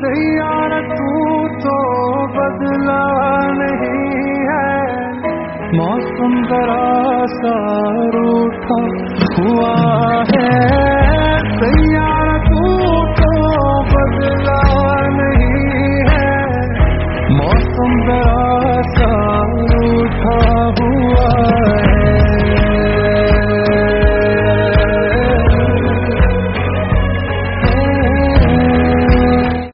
सैयारा तू तो बदला नहीं है, मौसम जरा सा रूठा हुआ है। सैयारा